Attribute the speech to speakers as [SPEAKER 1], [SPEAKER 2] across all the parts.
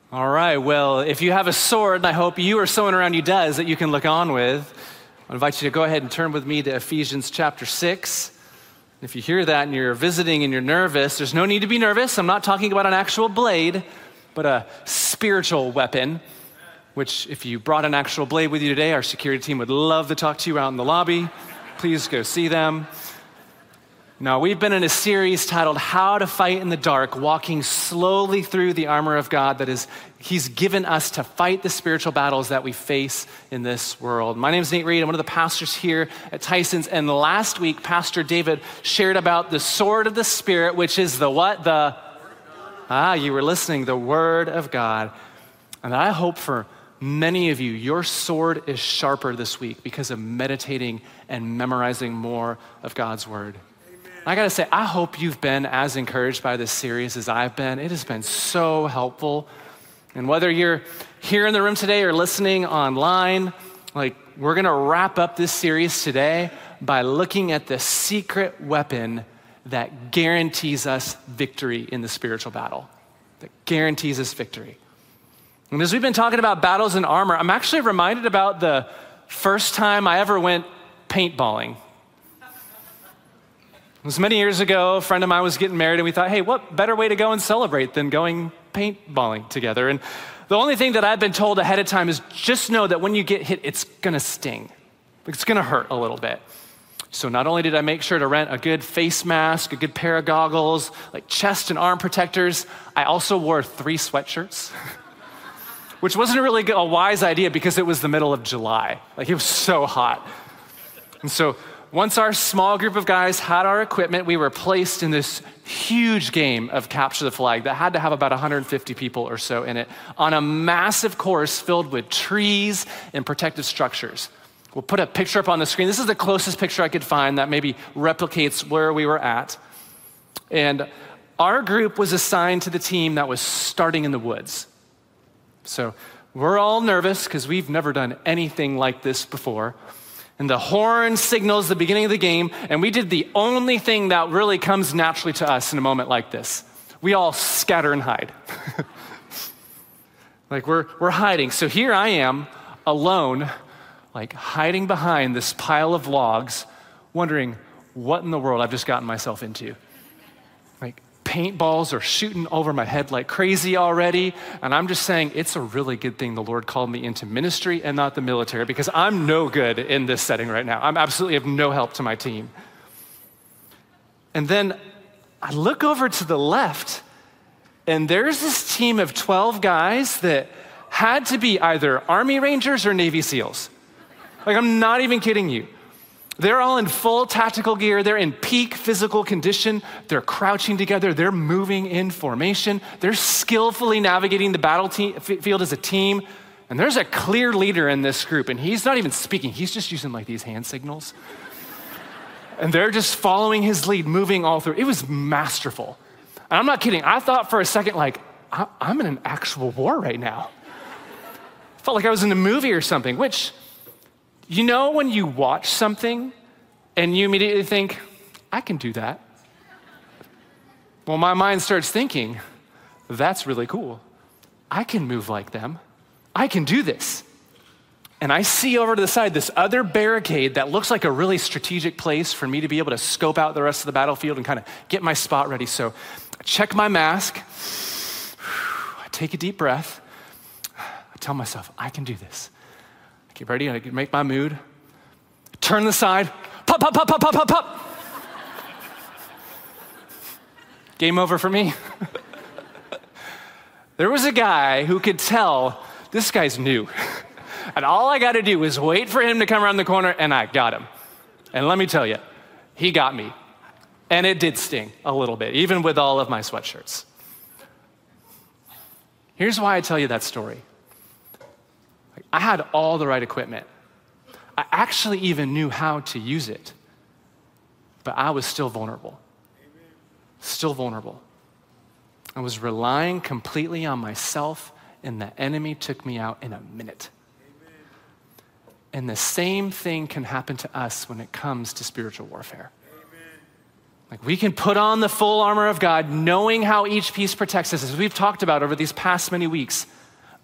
[SPEAKER 1] All right, well, if you have a sword, and I hope you or someone around you does that you can look on with, I invite you to go ahead and turn with me to Ephesians chapter 6. If you hear that and you're visiting and you're nervous, there's no need to be nervous. I'm not talking about an actual blade, but a spiritual weapon, which if you brought an actual blade with you today, our security team would love to talk to you out in the lobby. Please go see them. Now, we've been in a series titled How to Fight in the Dark, walking slowly through the armor of God that He's given us to fight the spiritual battles that we face in this world. My name is Nate Reed. I'm one of the pastors here at Tyson's. And last week, Pastor David shared about the sword of the Spirit, which is the what? You were listening, the Word of God. And I hope for many of you, your sword is sharper this week because of meditating and memorizing more of God's Word. I gotta say, I hope you've been as encouraged by this series as I've been. It has been so helpful. And whether you're here in the room today or listening online, we're gonna wrap up this series today by looking at the secret weapon that guarantees us victory in the spiritual battle, that guarantees us victory. And as we've been talking about battles and armor, I'm actually reminded about the first time I ever went paintballing. It was many years ago. A friend of mine was getting married, and we thought, hey, what better way to go and celebrate than going paintballing together? And the only thing that I've been told ahead of time is just know that when you get hit, it's gonna sting. It's gonna hurt a little bit. So not only did I make sure to rent a good face mask, a good pair of goggles, like chest and arm protectors, I also wore 3 sweatshirts, which wasn't really a wise idea because it was the middle of July. It was so hot. And so once our small group of guys had our equipment, we were placed in this huge game of capture the flag that had to have about 150 people or so in it on a massive course filled with trees and protected structures. We'll put a picture up on the screen. This is the closest picture I could find that maybe replicates where we were at. And our group was assigned to the team that was starting in the woods. So we're all nervous because we've never done anything like this before. And the horn signals the beginning of the game, and we did the only thing that really comes naturally to us in a moment like this. We all scatter and hide. We're hiding. So here I am, alone, hiding behind this pile of logs, wondering what in the world I've just gotten myself into. Paintballs are shooting over my head like crazy already, and I'm just saying it's a really good thing the Lord called me into ministry and not the military because I'm no good in this setting right now. I'm absolutely of no help to my team. And then I look over to the left, and there's this team of 12 guys that had to be either Army Rangers or Navy SEALs. I'm not even kidding you. They're all in full tactical gear. They're in peak physical condition. They're crouching together. They're moving in formation. They're skillfully navigating the battlefield as a team. And there's a clear leader in this group, and he's not even speaking. He's just using these hand signals. And they're just following his lead, moving all through. It was masterful. And I'm not kidding. I thought for a second, I'm in an actual war right now. I felt like I was in a movie or something, which, you know when you watch something and you immediately think, I can do that? Well, my mind starts thinking, that's really cool. I can move like them. I can do this. And I see over to the side this other barricade that looks like a really strategic place for me to be able to scope out the rest of the battlefield and kind of get my spot ready. So I check my mask. I take a deep breath. I tell myself, I can do this. Get ready, I can make my mood. Turn the side, pop, pop, pop, pop, pop, pop, pop. Game over for me. There was a guy who could tell this guy's new. And all I gotta do is wait for him to come around the corner and I got him. And let me tell you, he got me. And it did sting a little bit, even with all of my sweatshirts. Here's why I tell you that story. I had all the right equipment. I actually even knew how to use it, but I was still vulnerable. Still vulnerable. I was relying completely on myself, and the enemy took me out in a minute. And the same thing can happen to us when it comes to spiritual warfare. We can put on the full armor of God, knowing how each piece protects us, as we've talked about over these past many weeks.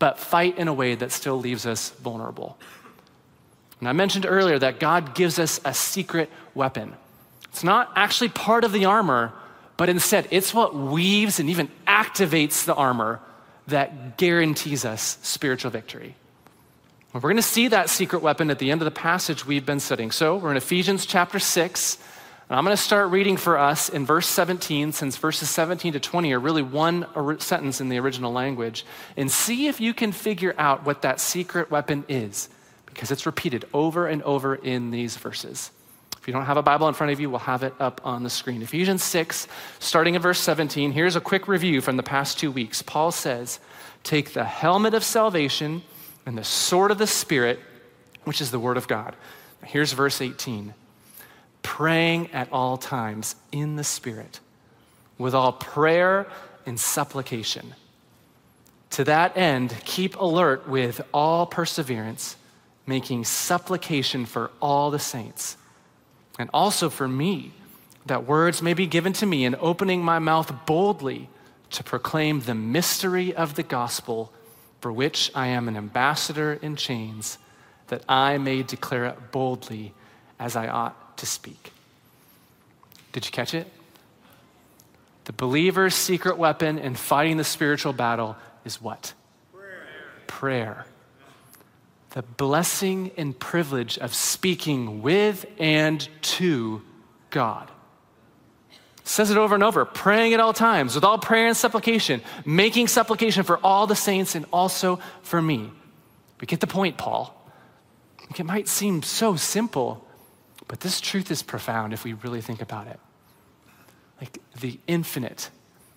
[SPEAKER 1] but fight in a way that still leaves us vulnerable. And I mentioned earlier that God gives us a secret weapon. It's not actually part of the armor, but instead it's what weaves and even activates the armor that guarantees us spiritual victory. We're going to see that secret weapon at the end of the passage we've been studying. So we're in Ephesians chapter 6, and I'm going to start reading for us in verse 17, since verses 17 to 20 are really one sentence in the original language, and see if you can figure out what that secret weapon is, because it's repeated over and over in these verses. If you don't have a Bible in front of you, we'll have it up on the screen. Ephesians 6, starting in verse 17, here's a quick review from the past 2 weeks. Paul says, take the helmet of salvation and the sword of the Spirit, which is the word of God. Here's verse 18. Praying at all times in the Spirit, with all prayer and supplication. To that end, keep alert with all perseverance, making supplication for all the saints, and also for me, that words may be given to me in opening my mouth boldly to proclaim the mystery of the gospel, for which I am an ambassador in chains, that I may declare it boldly as I ought to speak. Did you catch it? The believer's secret weapon in fighting the spiritual battle is what? Prayer. The blessing and privilege of speaking with and to God. It says it over and over, praying at all times, with all prayer and supplication, making supplication for all the saints and also for me. We get the point, Paul. It might seem so simple, but this truth is profound if we really think about it. Like the infinite,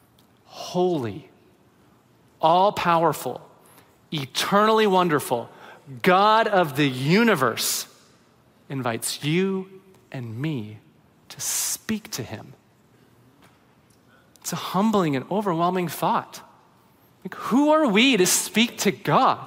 [SPEAKER 1] holy, all-powerful, eternally wonderful God of the universe invites you and me to speak to him. It's a humbling and overwhelming thought. Like, who are we to speak to God?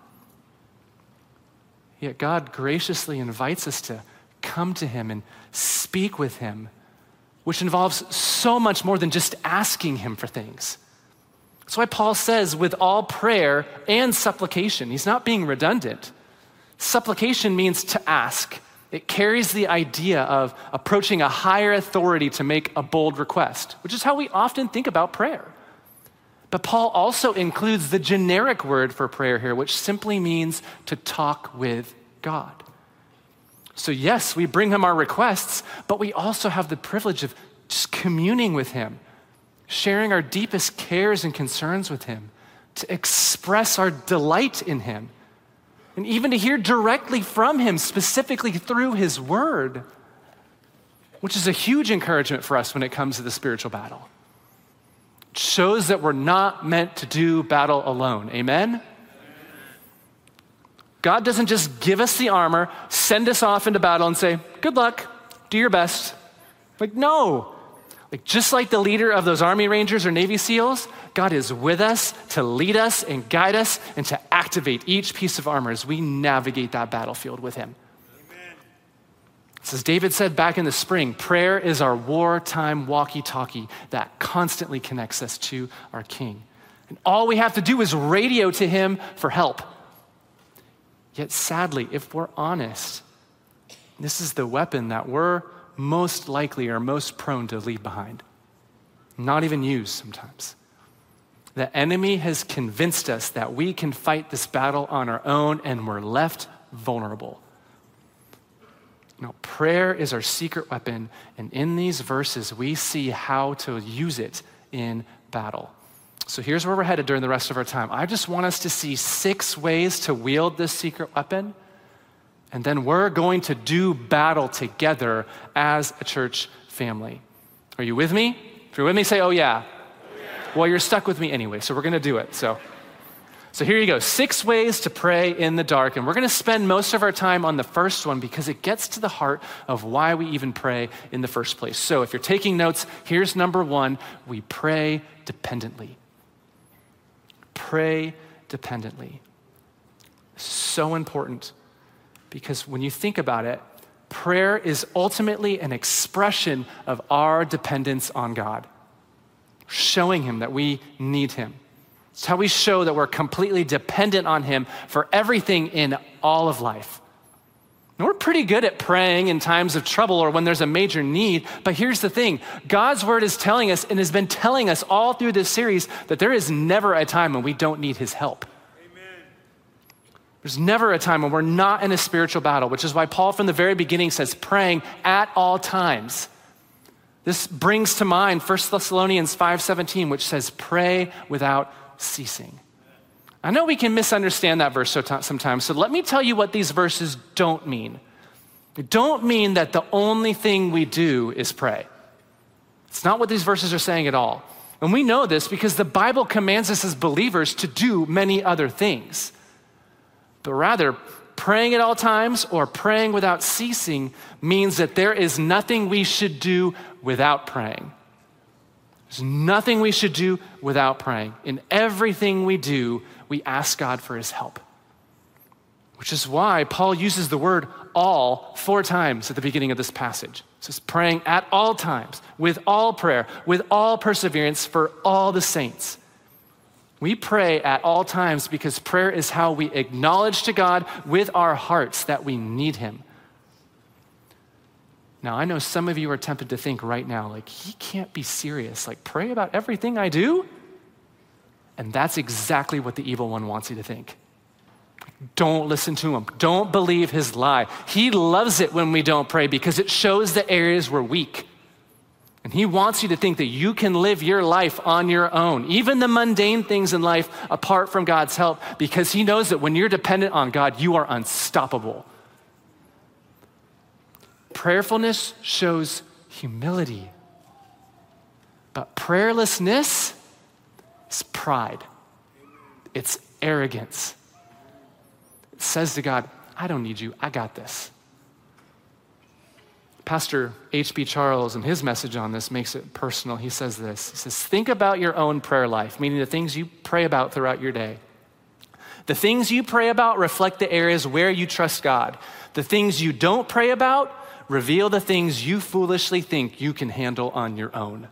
[SPEAKER 1] Yet God graciously invites us to come to him and speak with him, which involves so much more than just asking him for things. That's why Paul says, with all prayer and supplication. He's not being redundant. Supplication means to ask. It carries the idea of approaching a higher authority to make a bold request, which is how we often think about prayer. But Paul also includes the generic word for prayer here, which simply means to talk with God. So yes, we bring him our requests, but we also have the privilege of just communing with him, sharing our deepest cares and concerns with him, to express our delight in him, and even to hear directly from him, specifically through his word, which is a huge encouragement for us when it comes to the spiritual battle. It shows that we're not meant to do battle alone. Amen? God doesn't just give us the armor, send us off into battle and say, good luck, do your best. Like, no. Like, just like the leader of those Army Rangers or Navy SEALs, God is with us to lead us and guide us and to activate each piece of armor as we navigate that battlefield with him. Amen. As David said back in the spring, prayer is our wartime walkie-talkie that constantly connects us to our King. And all we have to do is radio to him for help. Yet sadly, if we're honest, this is the weapon that we're most likely or most prone to leave behind. Not even use sometimes. The enemy has convinced us that we can fight this battle on our own and we're left vulnerable. Now, prayer is our secret weapon, and in these verses, we see how to use it in battle. So here's where we're headed during the rest of our time. I just want us to see 6 ways to wield this secret weapon, and then we're going to do battle together as a church family. Are you with me? If you're with me, say, oh yeah. Well, you're stuck with me anyway, so we're going to do it. So here you go, 6 ways to pray in the dark. And we're going to spend most of our time on the first one because it gets to the heart of why we even pray in the first place. So if you're taking notes, here's number 1. We pray dependently. Pray dependently. So important because when you think about it, prayer is ultimately an expression of our dependence on God, showing him that we need him. It's how we show that we're completely dependent on him for everything in all of life. And we're pretty good at praying in times of trouble or when there's a major need, but here's the thing. God's word is telling us and has been telling us all through this series that there is never a time when we don't need his help. Amen. There's never a time when we're not in a spiritual battle, which is why Paul from the very beginning says praying at all times. This brings to mind 1 Thessalonians 5:17, which says pray without ceasing. I know we can misunderstand that verse sometimes, so let me tell you what these verses don't mean. They don't mean that the only thing we do is pray. It's not what these verses are saying at all. And we know this because the Bible commands us as believers to do many other things. But rather, praying at all times or praying without ceasing means that there is nothing we should do without praying. There's nothing we should do without praying. In everything we do, we ask God for his help. Which is why Paul uses the word all 4 times at the beginning of this passage. It says praying at all times, with all prayer, with all perseverance for all the saints. We pray at all times because prayer is how we acknowledge to God with our hearts that we need him. Now, I know some of you are tempted to think right now, like, he can't be serious. Like, pray about everything I do? And that's exactly what the evil one wants you to think. Don't listen to him. Don't believe his lie. He loves it when we don't pray because it shows the areas we're weak. And he wants you to think that you can live your life on your own, even the mundane things in life apart from God's help, because he knows that when you're dependent on God, you are unstoppable. Prayerfulness shows humility, but prayerlessness is pride. It's arrogance. It says to God, I don't need you, I got this. Pastor H.B. Charles, in his message on this, makes it personal. He says this, he says, think about your own prayer life, meaning the things you pray about throughout your day. The things you pray about reflect the areas where you trust God. The things you don't pray about reveal the things you foolishly think you can handle on your own.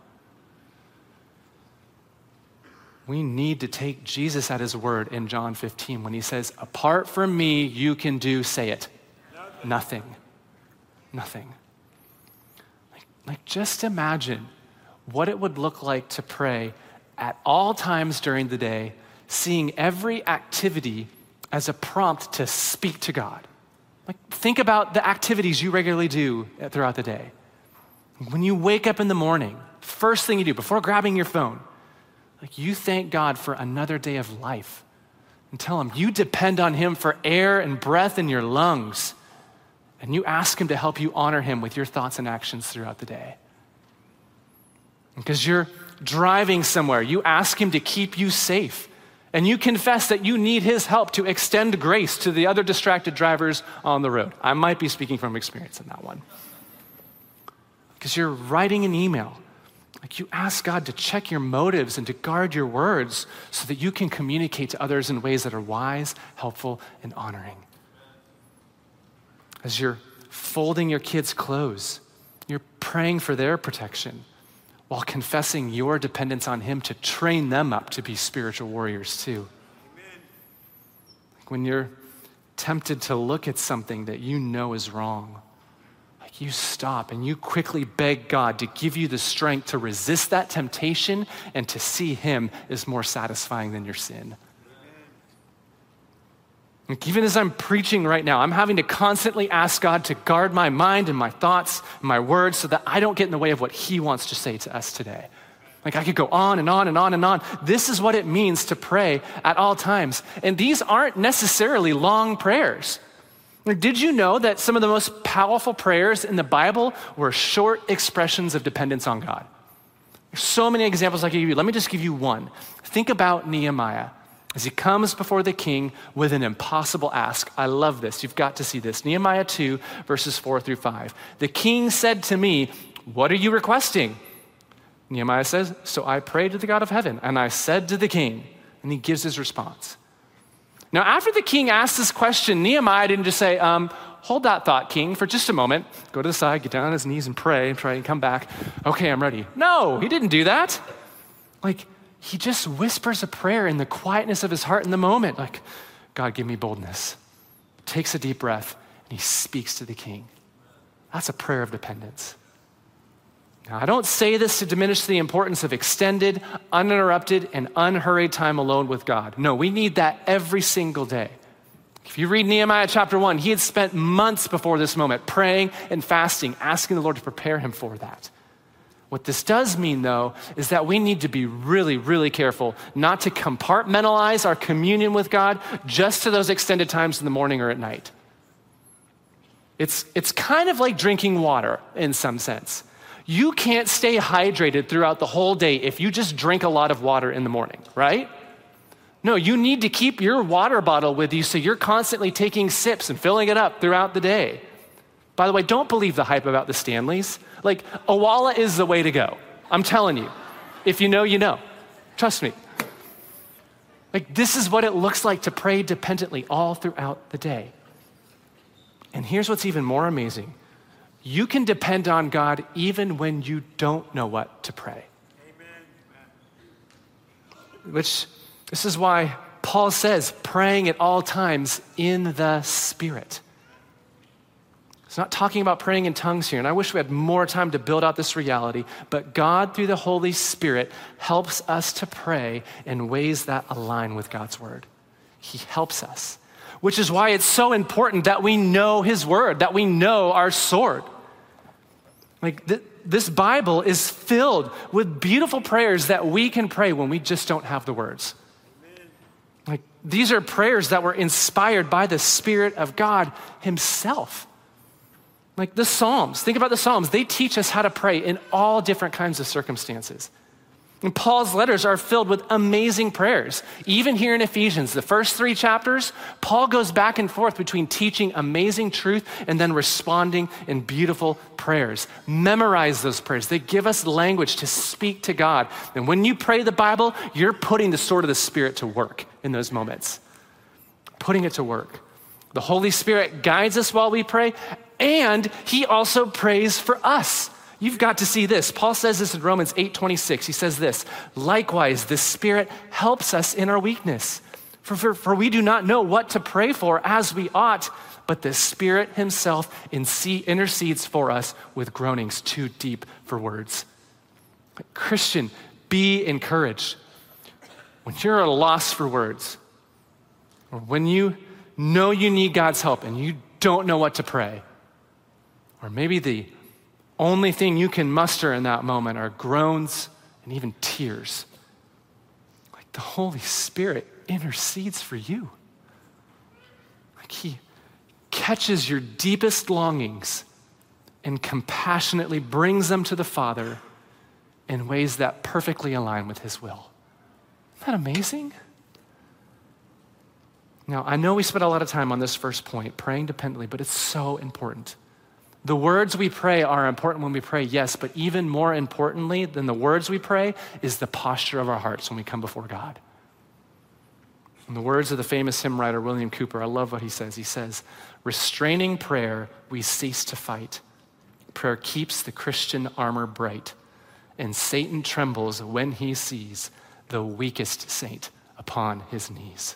[SPEAKER 1] We need to take Jesus at his word in John 15 when he says, apart from me, you can do, say it, nothing. Nothing. Like just imagine what it would look like to pray at all times during the day, seeing every activity as a prompt to speak to God. Like, think about the activities you regularly do throughout the day. When you wake up in the morning, first thing you do before grabbing your phone, like you thank God for another day of life and tell him you depend on him for air and breath in your lungs, and you ask him to help you honor him with your thoughts and actions throughout the day. Because you're driving somewhere, you ask him to keep you safe. And you confess that you need his help to extend grace to the other distracted drivers on the road. I might be speaking from experience in that one. Because you're writing an email. Like you ask God to check your motives and to guard your words so that you can communicate to others in ways that are wise, helpful, and honoring. As you're folding your kids' clothes, you're praying for their protection, while confessing your dependence on him to train them up to be spiritual warriors too. Amen. Like when you're tempted to look at something that you know is wrong, like you stop and you quickly beg God to give you the strength to resist that temptation and to see him as more satisfying than your sin. Like even as I'm preaching right now, I'm having to constantly ask God to guard my mind and my thoughts and my words so that I don't get in the way of what he wants to say to us today. Like I could go on and on and on and on. This is what it means to pray at all times. And these aren't necessarily long prayers. Like, did you know that some of the most powerful prayers in the Bible were short expressions of dependence on God? There's so many examples I could give you. Let me just give you one. Think about Nehemiah. As he comes before the king with an impossible ask. I love this. You've got to see this. Nehemiah 2, verses 4-5. The king said to me, what are you requesting? Nehemiah says, so I prayed to the God of heaven, and I said to the king, and he gives his response. Now, after the king asked this question, Nehemiah didn't just say, hold that thought, king, for just a moment. Go to the side, get down on his knees and pray and try and come back. Okay, I'm ready. No, he didn't do that. Like, he just whispers a prayer in the quietness of his heart in the moment, like, God, give me boldness. Takes a deep breath, and he speaks to the king. That's a prayer of dependence. Now, I don't say this to diminish the importance of extended, uninterrupted, and unhurried time alone with God. No, we need that every single day. If you read Nehemiah chapter 1, he had spent months before this moment praying and fasting, asking the Lord to prepare him for that. What this does mean, though, is that we need to be really, really careful not to compartmentalize our communion with God just to those extended times in the morning or at night. It's kind of like drinking water in some sense. You can't stay hydrated throughout the whole day if you just drink a lot of water in the morning, right? No, you need to keep your water bottle with you so you're constantly taking sips and filling it up throughout the day. By the way, don't believe the hype about the Stanleys. Like, Owala is the way to go. I'm telling you. If you know, you know. Trust me. Like, this is what it looks like to pray dependently all throughout the day. And here's what's even more amazing. You can depend on God even when you don't know what to pray. Amen. This is why Paul says, praying at all times in the Spirit. It's not talking about praying in tongues here, and I wish we had more time to build out this reality, but God, through the Holy Spirit, helps us to pray in ways that align with God's word. He helps us, which is why it's so important that we know his word, that we know our sword. Like, this Bible is filled with beautiful prayers that we can pray when we just don't have the words. Like, these are prayers that were inspired by the Spirit of God himself. Like the Psalms, think about the Psalms. They teach us how to pray in all different kinds of circumstances. And Paul's letters are filled with amazing prayers. Even here in Ephesians, the first 3 chapters, Paul goes back and forth between teaching amazing truth and then responding in beautiful prayers. Memorize those prayers. They give us language to speak to God. And when you pray the Bible, you're putting the sword of the Spirit to work in those moments. Putting it to work. The Holy Spirit guides us while we pray, and he also prays for us. You've got to see this. Paul says this in Romans 8:26. He says this, likewise, the Spirit helps us in our weakness. For we do not know what to pray for as we ought, but the Spirit himself intercedes for us with groanings too deep for words. Christian, be encouraged. When you're at a loss for words, or when you know you need God's help and you don't know what to pray, or maybe the only thing you can muster in that moment are groans and even tears. Like, the Holy Spirit intercedes for you. Like, he catches your deepest longings and compassionately brings them to the Father in ways that perfectly align with his will. Isn't that amazing? Now, I know we spent a lot of time on this first point, praying dependently, but it's so important. The words we pray are important when we pray, yes, but even more importantly than the words we pray is the posture of our hearts when we come before God. In the words of the famous hymn writer William Cooper, I love what he says. He says, restraining prayer, we cease to fight. Prayer keeps the Christian armor bright, and Satan trembles when he sees the weakest saint upon his knees.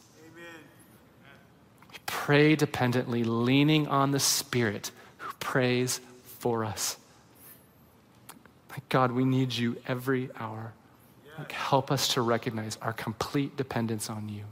[SPEAKER 1] We pray dependently, leaning on the Spirit who prays for us. Like, God, we need you every hour. Like, help us to recognize our complete dependence on you.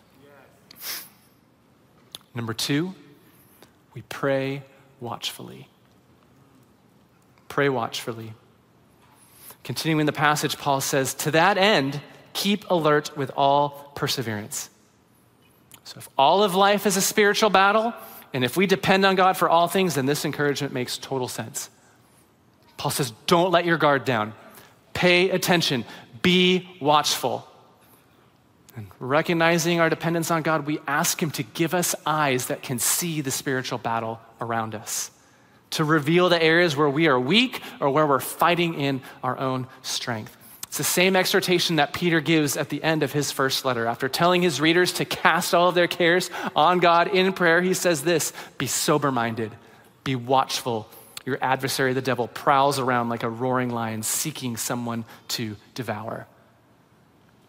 [SPEAKER 1] Number 2, we pray watchfully. Pray watchfully. Continuing the passage, Paul says, to that end, keep alert with all perseverance. So if all of life is a spiritual battle, and if we depend on God for all things, then this encouragement makes total sense. Paul says, don't let your guard down. Pay attention. Be watchful. And recognizing our dependence on God, we ask him to give us eyes that can see the spiritual battle around us, to reveal the areas where we are weak or where we're fighting in our own strength. It's the same exhortation that Peter gives at the end of his first letter. After telling his readers to cast all of their cares on God in prayer, he says this, be sober-minded, be watchful. Your adversary, the devil, prowls around like a roaring lion seeking someone to devour.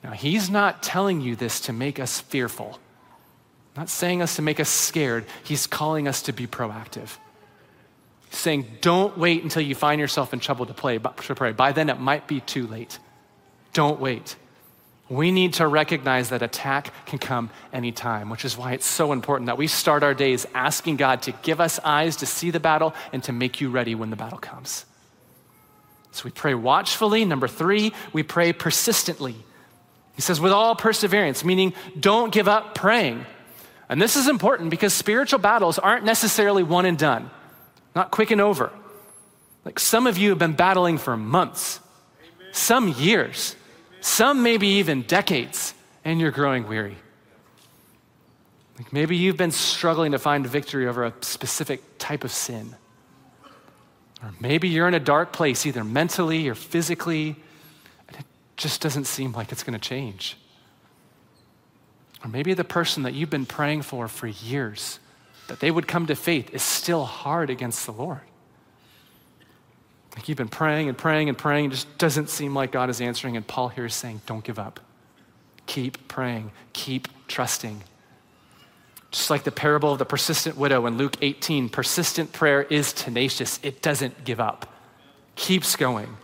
[SPEAKER 1] Now, he's not telling you this to make us fearful, not saying us to make us scared. He's calling us to be proactive. He's saying, don't wait until you find yourself in trouble to pray. By then, it might be too late. Don't wait. We need to recognize that attack can come anytime, which is why it's so important that we start our days asking God to give us eyes to see the battle and to make you ready when the battle comes. So we pray watchfully. Number 3, we pray persistently. He says, with all perseverance, meaning don't give up praying. And this is important because spiritual battles aren't necessarily one and done, not quick and over. Like some of you have been battling for months, some years, some maybe even decades, and you're growing weary. Like maybe you've been struggling to find victory over a specific type of sin. Or maybe you're in a dark place, either mentally or physically, and it just doesn't seem like it's gonna change. Or maybe the person that you've been praying for years, that they would come to faith, is still hard against the Lord. Like you've been praying and praying and praying, it just doesn't seem like God is answering, and Paul here is saying, don't give up. Keep praying, keep trusting. Just like the parable of the persistent widow in Luke 18, persistent prayer is tenacious. It doesn't give up, keeps going.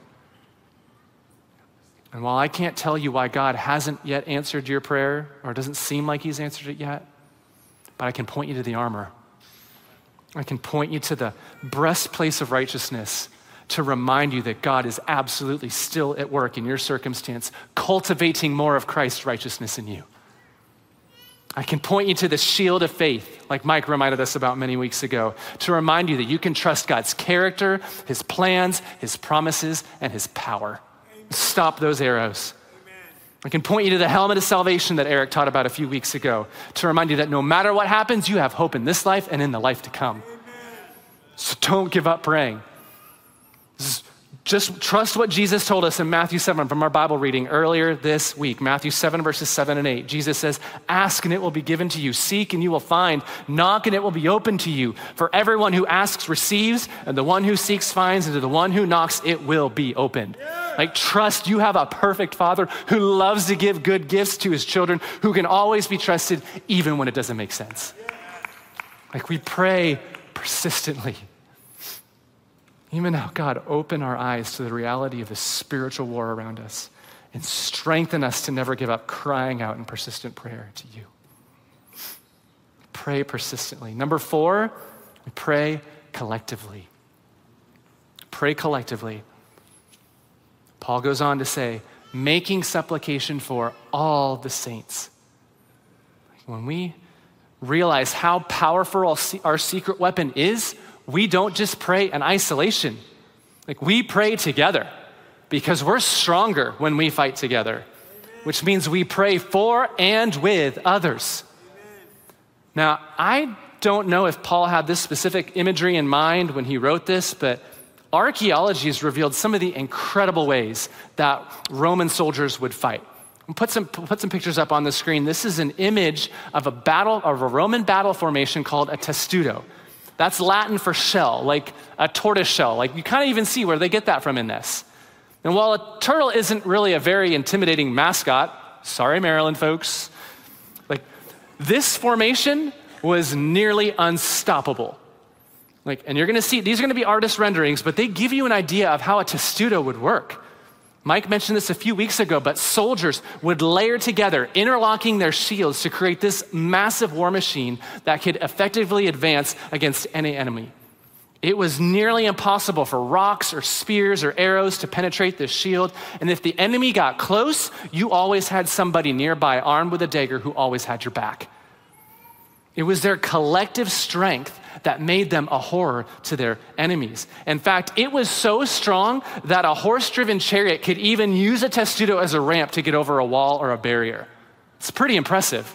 [SPEAKER 1] And while I can't tell you why God hasn't yet answered your prayer, or doesn't seem like he's answered it yet, but I can point you to the armor. I can point you to the breastplate of righteousness to remind you that God is absolutely still at work in your circumstance, cultivating more of Christ's righteousness in you. I can point you to the shield of faith, like Mike reminded us about many weeks ago, to remind you that you can trust God's character, his plans, his promises, and his power. Stop those arrows. I can point you to the helmet of salvation that Eric taught about a few weeks ago to remind you that no matter what happens, you have hope in this life and in the life to come. So don't give up praying. Just trust what Jesus told us in Matthew 7 from our Bible reading earlier this week. Matthew 7 verses 7 and 8. Jesus says, ask and it will be given to you. Seek and you will find. Knock and it will be opened to you. For everyone who asks receives, and the one who seeks finds, and to the one who knocks it will be opened. Like trust you have a perfect Father who loves to give good gifts to his children, who can always be trusted even when it doesn't make sense. Like we pray persistently. Even now, God, open our eyes to the reality of the spiritual war around us and strengthen us to never give up crying out in persistent prayer to you. Pray persistently. Number 4, we pray collectively. Pray collectively. Paul goes on to say, making supplication for all the saints. When we realize how powerful our secret weapon is, we don't just pray in isolation. Like we pray together because we're stronger when we fight together, which means we pray for and with others. Now, I don't know if Paul had this specific imagery in mind when he wrote this, but archaeology has revealed some of the incredible ways that Roman soldiers would fight. I'll put some pictures up on the screen. This is an image of a Roman battle formation called a testudo. That's Latin for shell, like a tortoise shell. Like you kind of even see where they get that from in this. And while a turtle isn't really a very intimidating mascot, sorry Maryland folks, like this formation was nearly unstoppable. Like, and you're gonna see, these are gonna be artist renderings, but they give you an idea of how a testudo would work. Mike mentioned this a few weeks ago, but soldiers would layer together, interlocking their shields to create this massive war machine that could effectively advance against any enemy. It was nearly impossible for rocks or spears or arrows to penetrate this shield. And if the enemy got close, you always had somebody nearby armed with a dagger who always had your back. It was their collective strength that made them a horror to their enemies. In fact, it was so strong that a horse-driven chariot could even use a testudo as a ramp to get over a wall or a barrier. It's pretty impressive.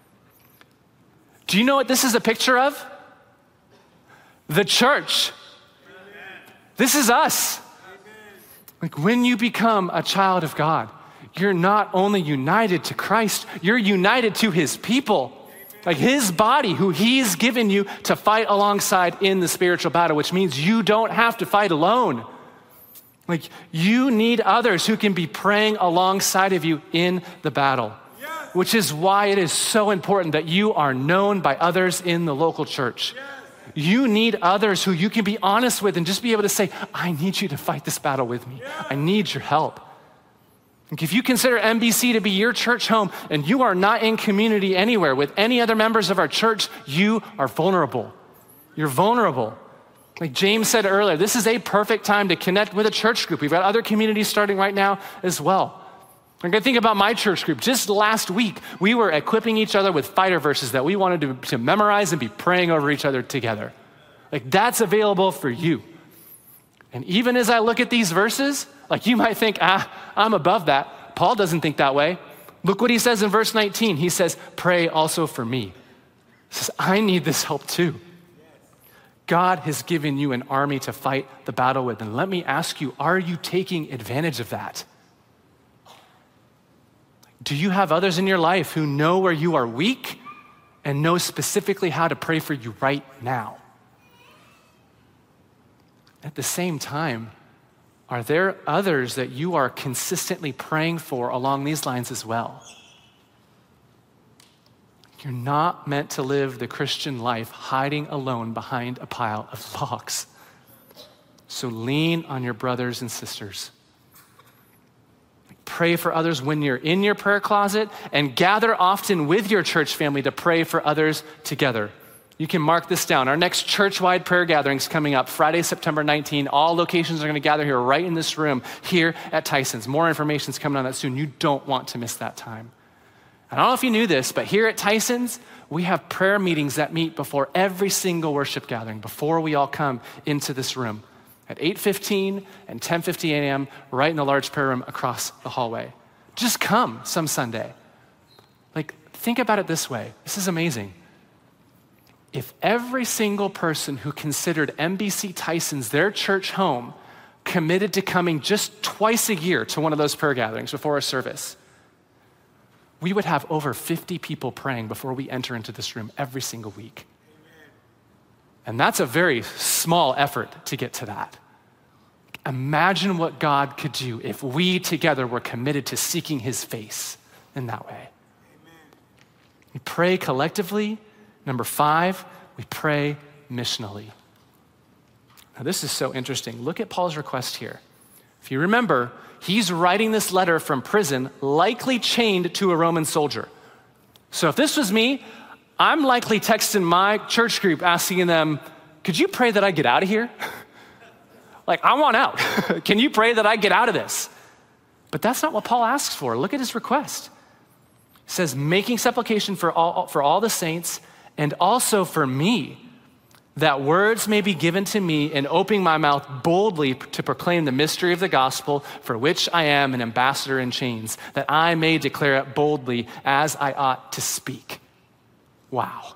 [SPEAKER 1] Do you know what this is a picture of? The church. This is us. Like when you become a child of God, you're not only united to Christ, you're united to his people. Like his body, who he's given you to fight alongside in the spiritual battle, which means you don't have to fight alone. Like, you need others who can be praying alongside of you in the battle, which is why it is so important that you are known by others in the local church. You need others who you can be honest with and just be able to say, I need you to fight this battle with me. I need your help. Like, if you consider MBC to be your church home and you are not in community anywhere with any other members of our church, you are vulnerable. You're vulnerable. Like James said earlier, this is a perfect time to connect with a church group. We've got other communities starting right now as well. Like, I think about my church group. Just last week, we were equipping each other with fighter verses that we wanted to memorize and be praying over each other together. Like, that's available for you. And even as I look at these verses, like, you might think, I'm above that. Paul doesn't think that way. Look what he says in verse 19. He says, pray also for me. He says, I need this help too. God has given you an army to fight the battle with. And let me ask you, are you taking advantage of that? Do you have others in your life who know where you are weak and know specifically how to pray for you right now? At the same time, are there others that you are consistently praying for along these lines as well? You're not meant to live the Christian life hiding alone behind a pile of logs. So lean on your brothers and sisters. Pray for others when you're in your prayer closet, and gather often with your church family to pray for others together. You can mark this down. Our next church-wide prayer gathering is coming up Friday, September 19. All locations are going to gather here right in this room here at Tyson's. More information is coming on that soon. You don't want to miss that time. I don't know if you knew this, but here at Tyson's, we have prayer meetings that meet before every single worship gathering, before we all come into this room at 8:15 and 10:50 a.m. right in the large prayer room across the hallway. Just come some Sunday. Like, think about it this way. This is amazing. If every single person who considered MBC Tyson's their church home committed to coming just twice a year to one of those prayer gatherings before a service, we would have over 50 people praying before we enter into this room every single week. Amen. And that's a very small effort to get to that. Imagine what God could do if we together were committed to seeking his face in that way. Amen. We pray collectively. Number 5, we pray missionally. Now, this is so interesting. Look at Paul's request here. If you remember, he's writing this letter from prison, likely chained to a Roman soldier. So if this was me, I'm likely texting my church group asking them, could you pray that I get out of here? Like, I want out. Can you pray that I get out of this? But that's not what Paul asks for. Look at his request. He says, making supplication for all the saints and also for me, that words may be given to me in opening my mouth boldly to proclaim the mystery of the gospel, for which I am an ambassador in chains, that I may declare it boldly as I ought to speak. Wow.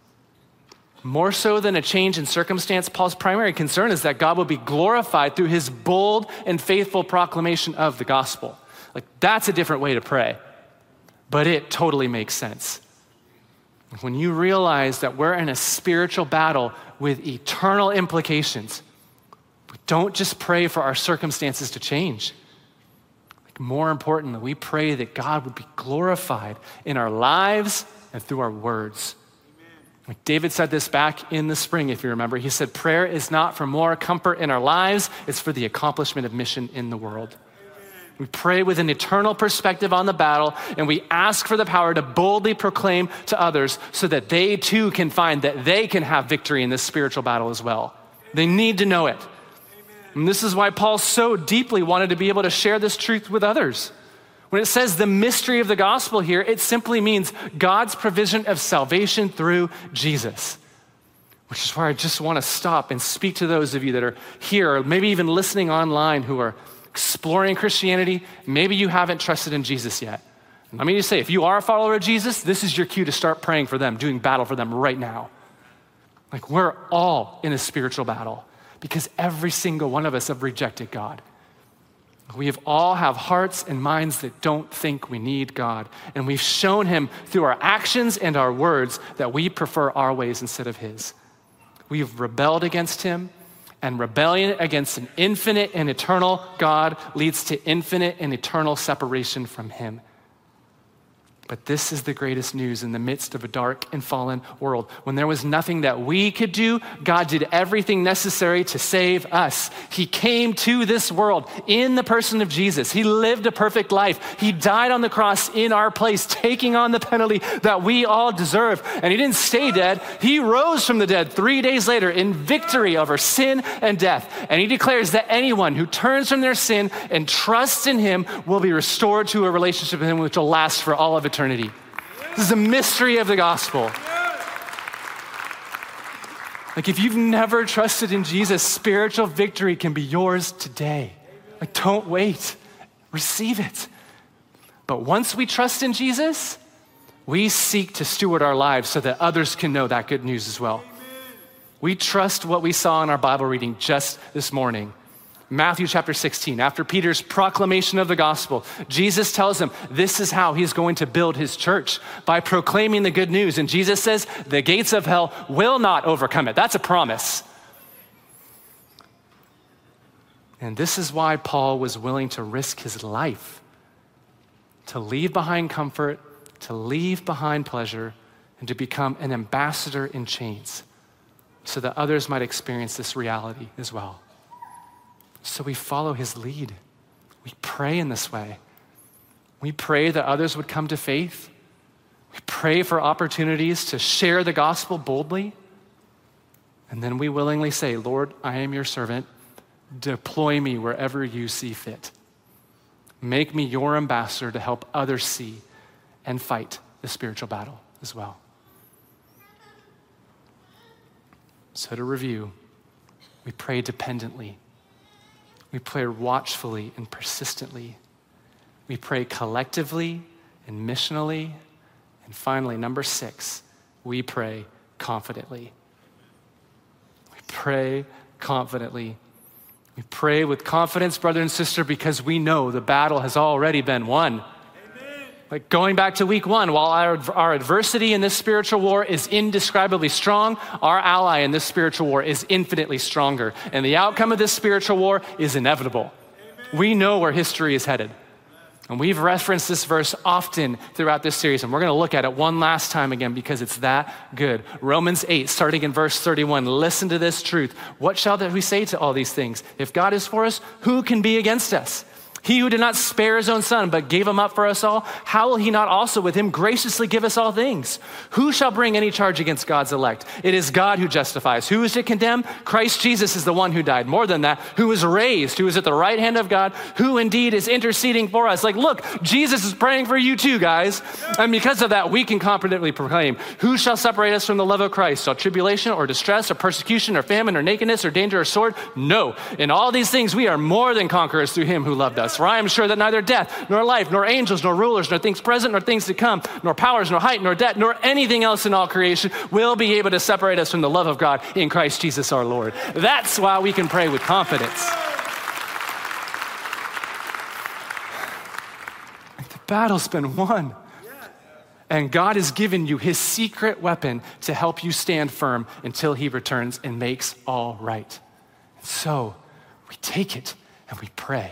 [SPEAKER 1] More so than a change in circumstance, Paul's primary concern is that God will be glorified through his bold and faithful proclamation of the gospel. Like, that's a different way to pray, but it totally makes sense. When you realize that we're in a spiritual battle with eternal implications, we don't just pray for our circumstances to change. Like, more importantly, we pray that God would be glorified in our lives and through our words. Like David said this back in the spring, if you remember. He said, prayer is not for more comfort in our lives, it's for the accomplishment of mission in the world. We pray with an eternal perspective on the battle, and we ask for the power to boldly proclaim to others so that they too can find that they can have victory in this spiritual battle as well. They need to know it. And this is why Paul so deeply wanted to be able to share this truth with others. When it says the mystery of the gospel here, it simply means God's provision of salvation through Jesus. Which is where I just want to stop and speak to those of you that are here, or maybe even listening online, who are exploring Christianity. Maybe you haven't trusted in Jesus yet. And let me just say, if you are a follower of Jesus, this is your cue to start praying for them, doing battle for them right now. Like, we're all in a spiritual battle because every single one of us have rejected God. We all have hearts and minds that don't think we need God. And we've shown him through our actions and our words that we prefer our ways instead of his. We've rebelled against him, And rebellion against an infinite and eternal God leads to infinite and eternal separation from him. But this is the greatest news in the midst of a dark and fallen world. When there was nothing that we could do, God did everything necessary to save us. He came to this world in the person of Jesus. He lived a perfect life. He died on the cross in our place, taking on the penalty that we all deserve. And he didn't stay dead. He rose from the dead 3 days later in victory over sin and death. And he declares that anyone who turns from their sin and trusts in him will be restored to a relationship with him which will last for all of eternity. This is a mystery of the gospel. Like, if you've never trusted in Jesus, spiritual victory can be yours today. Like, don't wait. Receive it. But once we trust in Jesus, we seek to steward our lives so that others can know that good news as well. We trust what we saw in our Bible reading just this morning. Matthew chapter 16, after Peter's proclamation of the gospel, Jesus tells him this is how he's going to build his church, by proclaiming the good news. And Jesus says, the gates of hell will not overcome it. That's a promise. And this is why Paul was willing to risk his life, to leave behind comfort, to leave behind pleasure, and to become an ambassador in chains, so that others might experience this reality as well. So we follow his lead. We pray in this way. We pray that others would come to faith. We pray for opportunities to share the gospel boldly. And then we willingly say, Lord, I am your servant. Deploy me wherever you see fit. Make me your ambassador to help others see and fight the spiritual battle as well. So to review, we pray dependently. We pray watchfully and persistently. We pray collectively and missionally. And finally, number 6, we pray confidently. We pray confidently. We pray with confidence, brother and sister, because we know the battle has already been won. Like, going back to week 1, while our adversity in this spiritual war is indescribably strong, our ally in this spiritual war is infinitely stronger. And the outcome of this spiritual war is inevitable. We know where history is headed. And we've referenced this verse often throughout this series, and we're gonna look at it one last time again because it's that good. Romans 8, starting in verse 31, listen to this truth. What shall we say to all these things? If God is for us, who can be against us? He who did not spare his own son, but gave him up for us all, how will he not also with him graciously give us all things? Who shall bring any charge against God's elect? It is God who justifies. Who is to condemn? Christ Jesus is the one who died. More than that, who was raised, who is at the right hand of God, who indeed is interceding for us. Like, look, Jesus is praying for you too, guys. And because of that, we can confidently proclaim, who shall separate us from the love of Christ? Shall tribulation or distress or persecution or famine or nakedness or danger or sword? No. In all these things, we are more than conquerors through him who loved us. For I am sure that neither death, nor life, nor angels, nor rulers, nor things present, nor things to come, nor powers, nor height, nor depth, nor anything else in all creation will be able to separate us from the love of God in Christ Jesus our Lord. That's why we can pray with confidence. The battle's been won. And God has given you his secret weapon to help you stand firm until he returns and makes all right. And so we take it and we pray.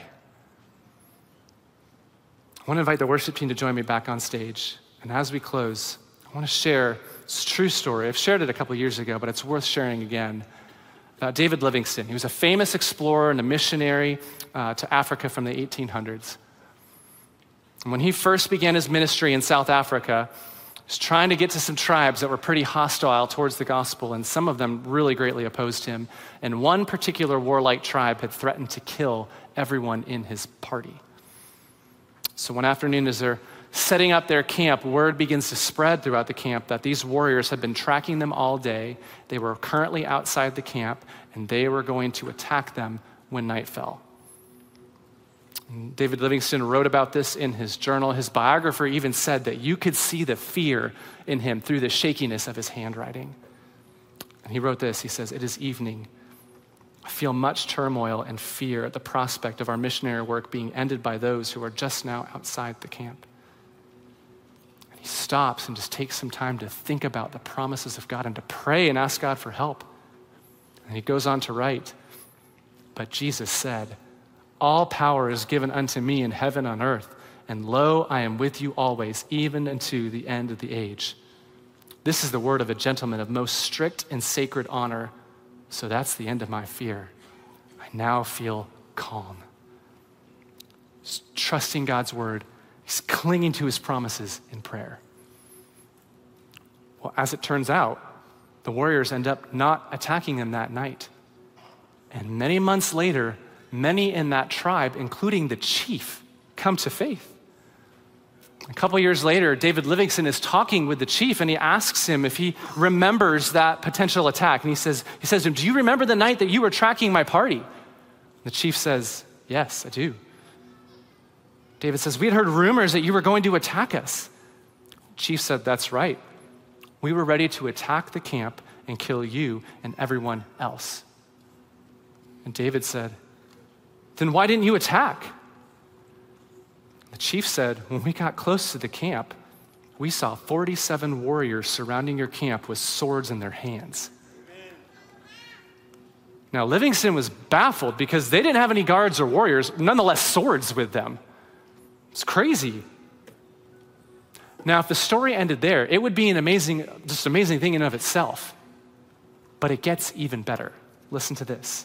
[SPEAKER 1] I want to invite the worship team to join me back on stage. And as we close, I want to share this true story. I've shared it a couple years ago, but it's worth sharing again, about David Livingstone. He was a famous explorer and a missionary to Africa from the 1800s. And when he first began his ministry in South Africa, he was trying to get to some tribes that were pretty hostile towards the gospel, and some of them really greatly opposed him. And one particular warlike tribe had threatened to kill everyone in his party. So one afternoon, as they're setting up their camp, word begins to spread throughout the camp that these warriors had been tracking them all day. They were currently outside the camp, and they were going to attack them when night fell. And David Livingstone wrote about this in his journal. His biographer even said that you could see the fear in him through the shakiness of his handwriting. And he wrote this, he says, "It is evening. I feel much turmoil and fear at the prospect of our missionary work being ended by those who are just now outside the camp." And he stops and just takes some time to think about the promises of God and to pray and ask God for help. And he goes on to write, But Jesus said, all power is given unto me in heaven and on earth, and lo, I am with you always, even unto the end of the age. This is the word of a gentleman of most strict and sacred honor. So that's the end of my fear. I now feel calm. He's trusting God's word. He's clinging to his promises in prayer. Well, as it turns out, the warriors end up not attacking him that night. And many months later, many in that tribe, including the chief, come to faith. A couple years later, David Livingston is talking with the chief, and he asks him if he remembers that potential attack. And he says to him, do you remember the night that you were tracking my party? The chief says, yes, I do. David says, we had heard rumors that you were going to attack us. The chief said, that's right. We were ready to attack the camp and kill you and everyone else. And David said, then why didn't you attack? The chief said, when we got close to the camp, we saw 47 warriors surrounding your camp with swords in their hands. Amen. Now, Livingston was baffled because they didn't have any guards or warriors, nonetheless swords with them. It's crazy. Now, if the story ended there, it would be an amazing thing in and of itself. But it gets even better. Listen to this.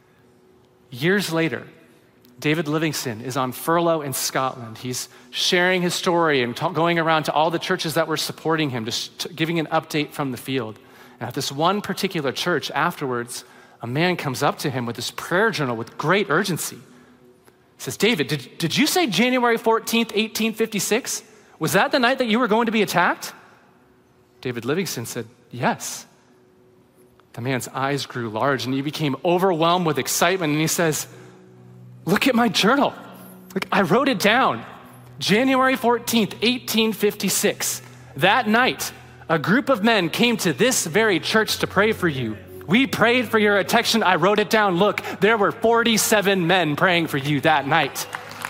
[SPEAKER 1] Years later, David Livingston is on furlough in Scotland. He's sharing his story and going around to all the churches that were supporting him, just giving an update from the field. And at this one particular church afterwards, a man comes up to him with this prayer journal with great urgency. He says, David, did you say January 14th, 1856? Was that the night that you were going to be attacked? David Livingston said, yes. The man's eyes grew large and he became overwhelmed with excitement, and he says, look at my journal. Like, I wrote it down. January 14th, 1856. That night, a group of men came to this very church to pray for you. We prayed for your protection. I wrote it down. Look, there were 47 men praying for you that night.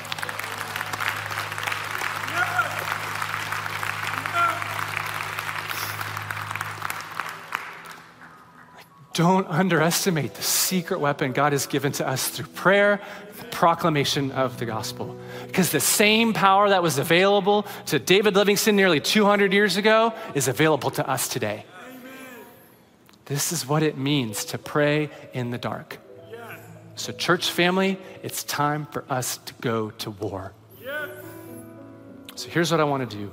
[SPEAKER 1] Don't underestimate the secret weapon God has given to us through prayer, the proclamation of the gospel. Because the same power that was available to David Livingston nearly 200 years ago is available to us today. This is what it means to pray in the dark. So church family, it's time for us to go to war. So here's what I want to do.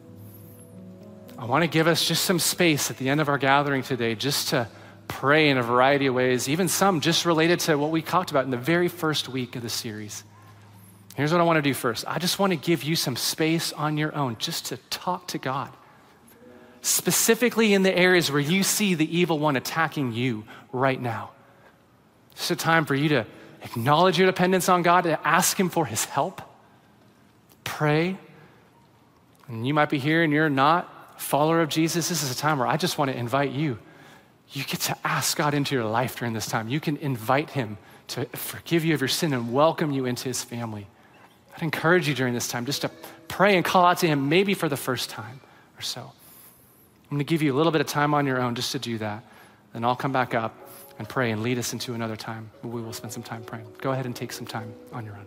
[SPEAKER 1] I want to give us just some space at the end of our gathering today just to pray in a variety of ways, even some just related to what we talked about in the very first week of the series. Here's what I want to do first. I just want to give you some space on your own just to talk to God, specifically in the areas where you see the evil one attacking you right now. It's a time for you to acknowledge your dependence on God, to ask him for his help, pray. And you might be here and you're not a follower of Jesus. This is a time where I just want to invite you. You get to ask God into your life during this time. You can invite him to forgive you of your sin and welcome you into his family. I'd encourage you during this time just to pray and call out to him, maybe for the first time or so. I'm going to give you a little bit of time on your own just to do that. Then I'll come back up and pray and lead us into another time where we will spend some time praying. Go ahead and take some time on your own.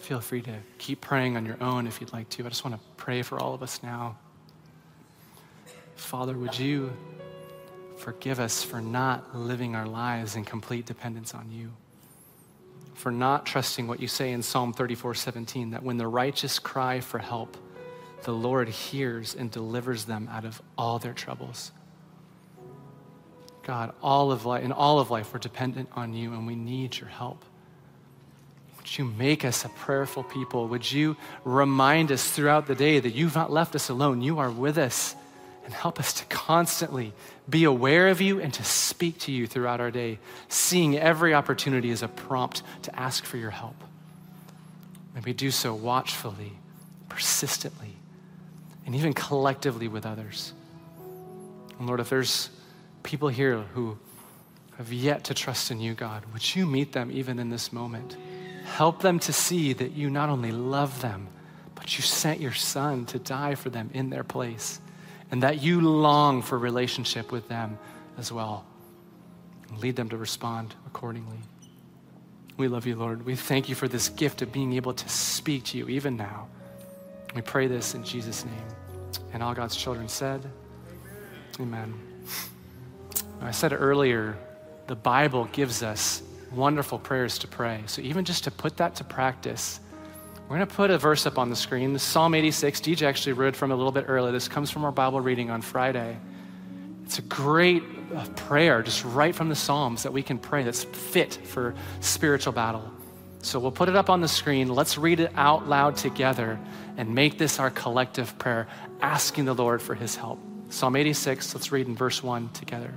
[SPEAKER 1] Feel free to keep praying on your own if you'd like to. I just want to pray for all of us now. Father, would you forgive us for not living our lives in complete dependence on you, for not trusting what you say in Psalm 34:17, that when the righteous cry for help, the Lord hears and delivers them out of all their troubles. God, in all of life, we're dependent on you and we need your help. Would you make us a prayerful people? Would you remind us throughout the day that you've not left us alone? You are with us, and help us to constantly be aware of you and to speak to you throughout our day, seeing every opportunity as a prompt to ask for your help. May we do so watchfully, persistently, and even collectively with others. And Lord, if there's people here who have yet to trust in you, God, would you meet them even in this moment? Help them to see that you not only love them, but you sent your Son to die for them in their place, and that you long for relationship with them as well. And lead them to respond accordingly. We love you, Lord. We thank you for this gift of being able to speak to you even now. We pray this in Jesus' name. And all God's children said, amen. I said earlier, the Bible gives us wonderful prayers to pray. So even just to put that to practice, we're going to put a verse up on the screen. Psalm 86, DJ actually read from it a little bit earlier. This comes from our Bible reading on Friday. It's a great prayer, just right from the Psalms that we can pray that's fit for spiritual battle. So we'll put it up on the screen. Let's read it out loud together and make this our collective prayer, asking the Lord for his help. Psalm 86, let's read in verse 1 together.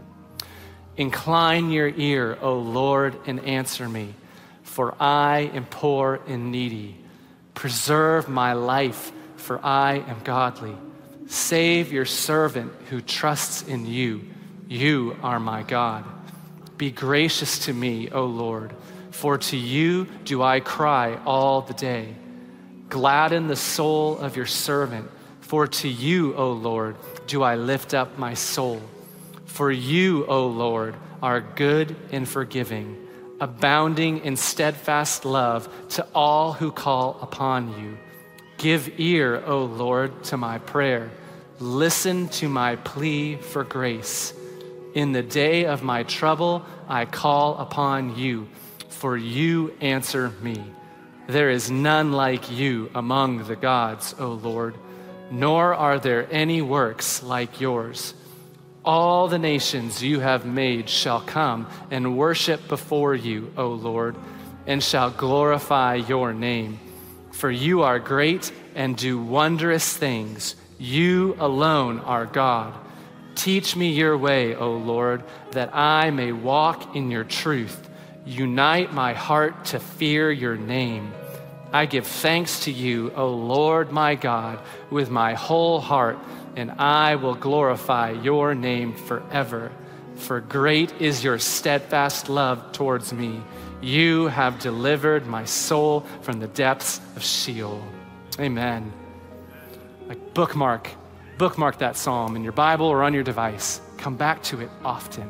[SPEAKER 1] Incline your ear, O Lord, and answer me, for I am poor and needy. Preserve my life, for I am godly. Save your servant who trusts in you. You are my God. Be gracious to me, O Lord, for to you do I cry all the day. Gladden the soul of your servant, for to you, O Lord, do I lift up my soul. For you, O Lord, are good and forgiving, abounding in steadfast love to all who call upon you. Give ear, O Lord, to my prayer. Listen to my plea for grace. In the day of my trouble, I call upon you, for you answer me. There is none like you among the gods, O Lord, nor are there any works like yours. All the nations you have made shall come and worship before you, O Lord, and shall glorify your name. For you are great and do wondrous things. You alone are God. Teach me your way, O Lord, that I may walk in your truth. Unite my heart to fear your name. I give thanks to you, O Lord my God, with my whole heart, and I will glorify your name forever. For great is your steadfast love towards me. You have delivered my soul from the depths of Sheol. Amen. Like bookmark that psalm in your Bible or on your device. Come back to it often.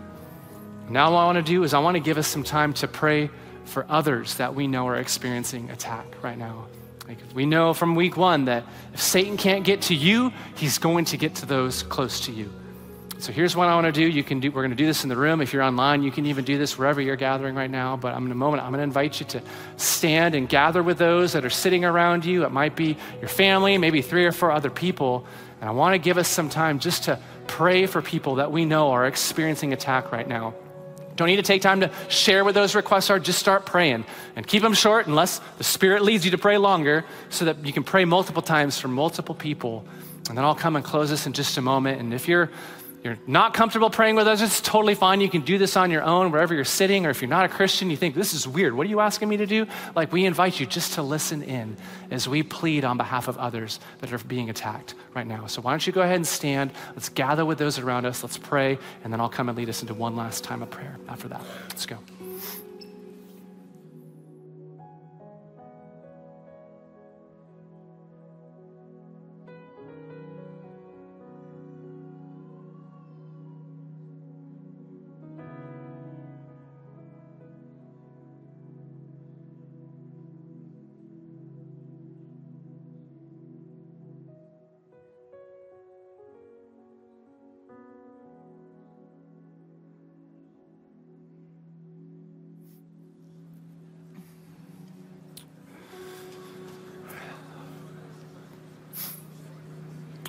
[SPEAKER 1] Now what I want to do is I want to give us some time to pray for others that we know are experiencing attack right now. Like we know from week 1 that if Satan can't get to you, he's going to get to those close to you. So here's what I want to do. We're going to do this in the room. If you're online, you can even do this wherever you're gathering right now. But in a moment, I'm going to invite you to stand and gather with those that are sitting around you. It might be your family, maybe 3 or 4 other people. And I want to give us some time just to pray for people that we know are experiencing attack right now. Don't need to take time to share what those requests are. Just start praying and keep them short unless the Spirit leads you to pray longer so that you can pray multiple times for multiple people. And then I'll come and close this in just a moment. And if you're not comfortable praying with others, it's totally fine. You can do this on your own wherever you're sitting, or if you're not a Christian, you think, this is weird. What are you asking me to do? Like, we invite you just to listen in as we plead on behalf of others that are being attacked right now. So why don't you go ahead and stand. Let's gather with those around us. Let's pray, and then I'll come and lead us into one last time of prayer after that. Let's go.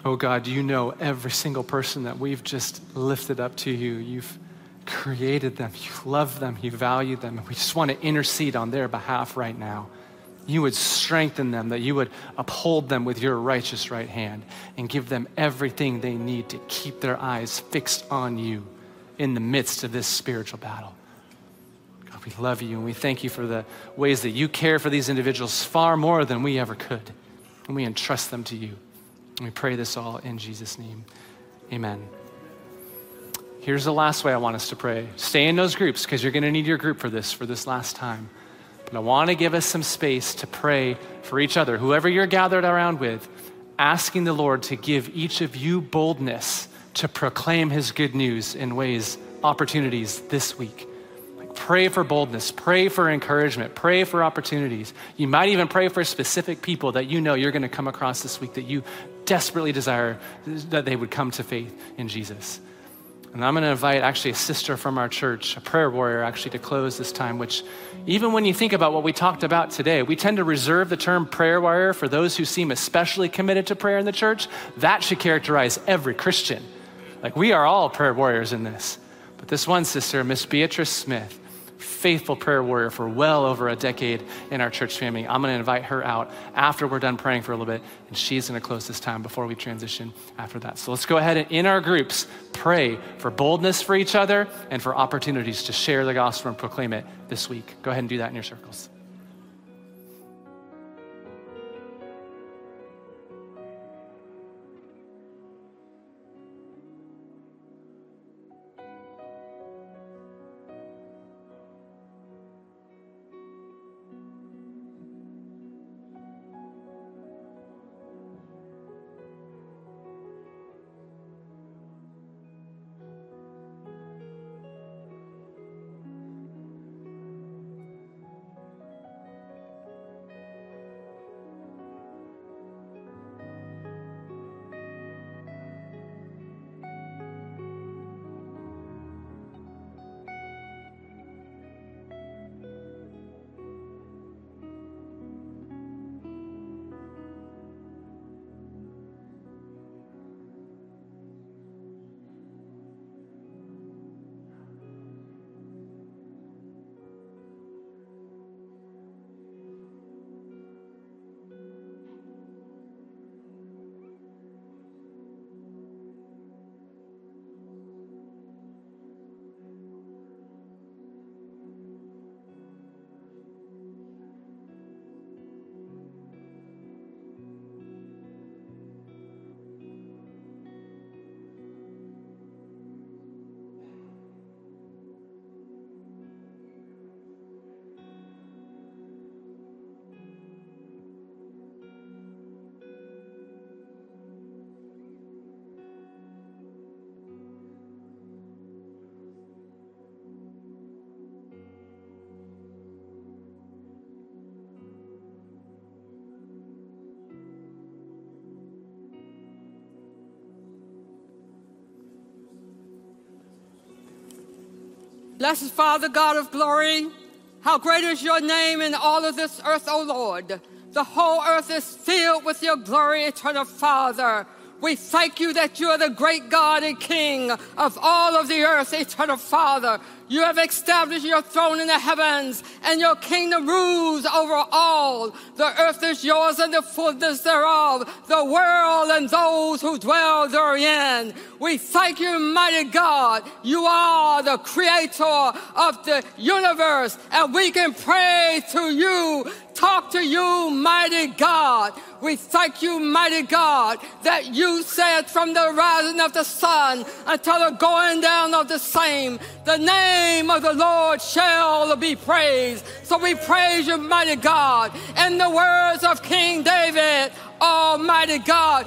[SPEAKER 1] Oh God, you know every single person that we've just lifted up to you. You've created them, you love them, you value them, and we just want to intercede on their behalf right now. You would strengthen them, that you would uphold them with your righteous right hand and give them everything they need to keep their eyes fixed on you in the midst of this spiritual battle. God, we love you and we thank you for the ways that you care for these individuals far more than we ever could. And we entrust them to you. And we pray this all in Jesus' name. Amen. Here's the last way I want us to pray. Stay in those groups because you're going to need your group for this last time. But I want to give us some space to pray for each other, whoever you're gathered around with, asking the Lord to give each of you boldness to proclaim his good news in ways, opportunities this week. Like pray for boldness, pray for encouragement, pray for opportunities. You might even pray for specific people that you know you're going to come across this week that you desperately desire that they would come to faith in Jesus. And I'm going to invite actually a sister from our church, a prayer warrior actually, to close this time, which even when you think about what we talked about today, we tend to reserve the term prayer warrior for those who seem especially committed to prayer in the church. That should characterize every Christian. Like we are all prayer warriors in this. But this one sister, Miss Beatrice Smith, faithful prayer warrior for well over a decade in our church family. I'm going to invite her out after we're done praying for a little bit, and she's going to close this time before we transition after that. So let's go ahead and in our groups, pray for boldness for each other and for opportunities to share the gospel and proclaim it this week. Go ahead and do that in your circles.
[SPEAKER 2] Blessed Father, God of glory, how great is your name in all of this earth, O Lord. The whole earth is filled with your glory, eternal Father. We thank you that you are the great God and King of all of the earth, eternal Father. You have established your throne in the heavens, and your kingdom rules over all. The earth is yours and the fullness thereof, the world and those who dwell therein. We thank you, mighty God. You are the creator of the universe, and we can pray to you, talk to you, mighty God. We thank you, mighty God, that you said from the rising of the sun until the going down of the same, the name of the Lord shall be praised. So we praise you, mighty God. In the words of King David, Almighty God,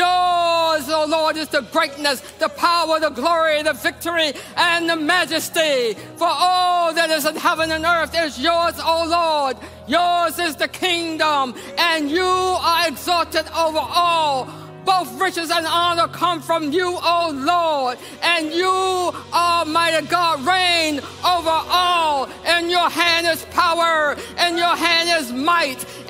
[SPEAKER 2] yours, O Lord, is the greatness, the power, the glory, the victory, and the majesty. For all that is in heaven and earth is yours, O Lord. Yours is the kingdom, and you are exalted over all. Both riches and honor come from you, O Lord. And you, Almighty God, reign over all. In your hand is power. In your hand is might.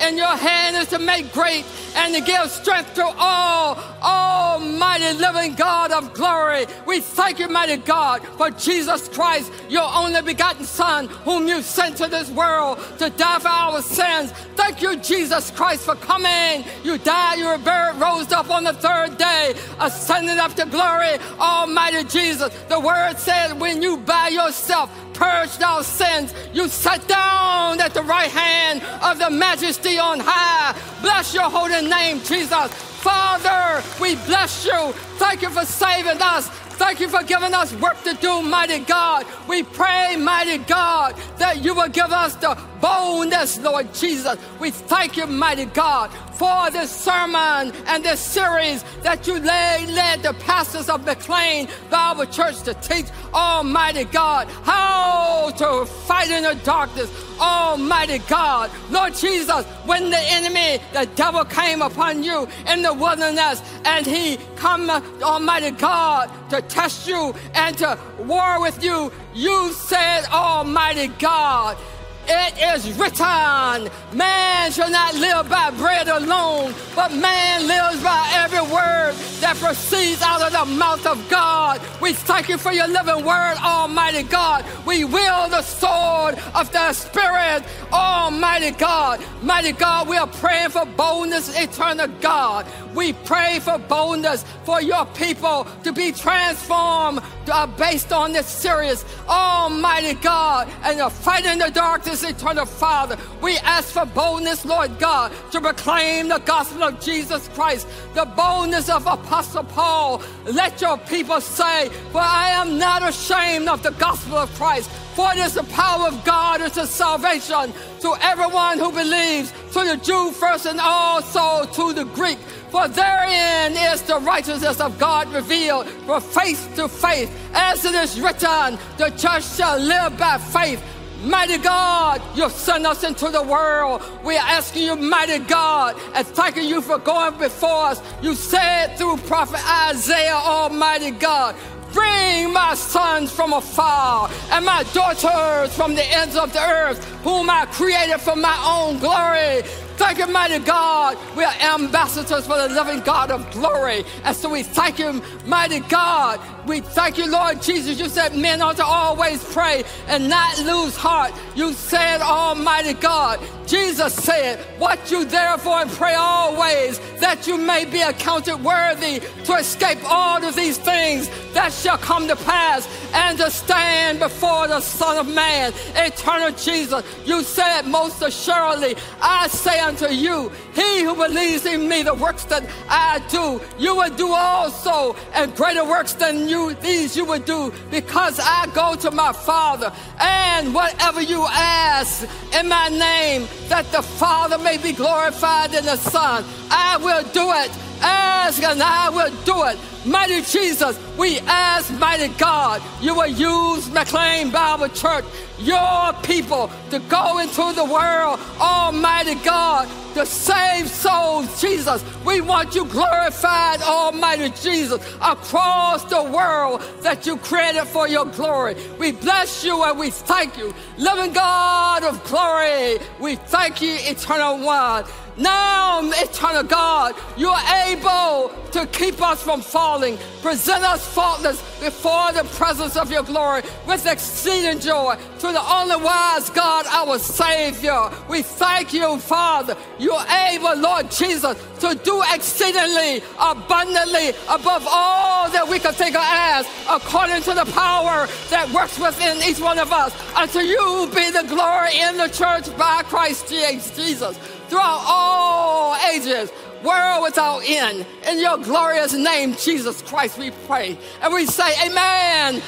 [SPEAKER 2] in your hand is to make great and to give strength to all. Almighty living God of glory, we thank you, mighty God, for Jesus Christ, your only begotten Son, whom you sent to this world to die for our sins. Thank you, Jesus Christ, for coming. You died, you were buried, rose up on the third day, ascended up to glory. Almighty Jesus, the word said when you by yourself purged our sins, you sat down at the right hand of the Majesty on high. Bless your holy name, Jesus. Father, we bless you. Thank you for saving us. Thank you for giving us work to do, mighty God. We pray, mighty God, that you will give us the boldness, Lord Jesus. We thank you, mighty God, for this sermon and this series that you led the pastors of McLean Bible Church to teach, Almighty God, how to fight in the darkness. Almighty God, Lord Jesus, when the enemy, the devil came upon you in the wilderness and he come, Almighty God, to test you and to war with you, you said, Almighty God, it is written, man shall not live by bread alone, but man lives by every word that proceeds out of the mouth of God. We thank you for your living word, Almighty God. We wield the sword of the Spirit, Almighty God. Mighty God, we are praying for boldness, eternal God. We pray for boldness for your people to be transformed based on this series, Almighty God, and the fight in the darkness, eternal Father. We ask for boldness, Lord God, to proclaim the gospel of Jesus Christ, the boldness of Apostle Paul. Let your people say, for I am not ashamed of the gospel of Christ, for it is the power of God unto salvation to everyone who believes, to the Jew first and also to the Greek. For therein is the righteousness of God revealed from faith to faith. As it is written, the just shall live by faith. Mighty God, you sent us into the world. We are asking you, mighty God, and thanking you for going before us. You said through prophet Isaiah, Almighty God, bring my sons from afar and my daughters from the ends of the earth, whom I created for my own glory. Thank you, mighty God. We are ambassadors for the living God of glory. And so we thank you, mighty God. We thank you, Lord Jesus. You said men ought to always pray and not lose heart. You said, Almighty God, Jesus said, watch you therefore and pray always, that you may be accounted worthy to escape all of these things that shall come to pass and to stand before the Son of Man. Eternal Jesus, you said most assuredly, I say unto you, he who believes in me, the works that I do, you will do also, and greater works than these you will do, because I go to my Father. And whatever you ask in my name, that the Father may be glorified in the Son, I will do it. Ask and I will do it. Mighty Jesus, we ask, mighty God, you will use McLean Bible Church, your people, to go into the world, Almighty God, to save souls, Jesus. We want you glorified, Almighty Jesus, across the world that you created for your glory. We bless you and we thank you. Living God of glory, we thank you, Eternal One. Now, eternal God, you are able to keep us from falling, present us faultless before the presence of your glory with exceeding joy. To the only wise God, our Savior, we thank you, Father. You are able, Lord Jesus, to do exceedingly, abundantly, above all that we can think or ask, according to the power that works within each one of us. Unto you be the glory in the church by Christ Jesus, throughout all ages, world without end. In your glorious name, Jesus Christ, we pray. And we say, amen,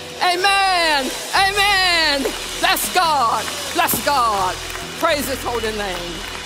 [SPEAKER 2] amen, amen. Bless God, bless God. Praise his holy name.